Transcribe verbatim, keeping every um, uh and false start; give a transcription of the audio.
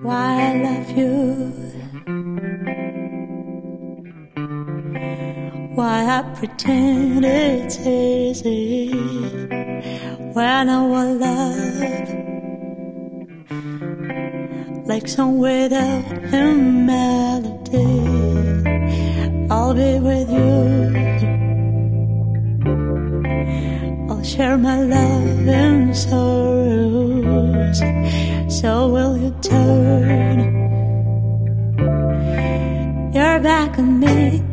why I love you, why I pretend it's easy when our love like song without a melody. I'll be with you, I'll share my love and sorrows. So will you turn your back on me?